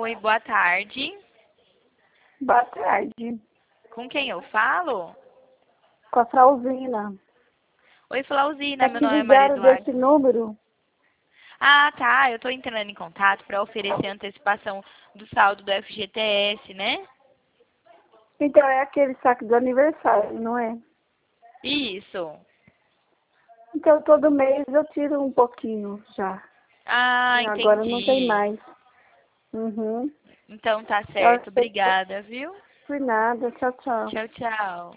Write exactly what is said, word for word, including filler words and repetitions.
Oi, boa tarde. Boa tarde. Com quem eu falo? Com a Frauzina. Oi, Flauzina, É meu que nome é Maria ligaram desse Eduarda. número? Ah, tá, eu tô entrando em contato para oferecer antecipação do saldo do F G T S, né? Então é aquele saque do aniversário, não é? Isso. Então todo mês eu tiro um pouquinho já. Ah, Agora não tem entendi. mais. Uhum. Então tá Eu certo, achei que... obrigada, viu? Por nada. Tchau, tchau. Tchau, tchau.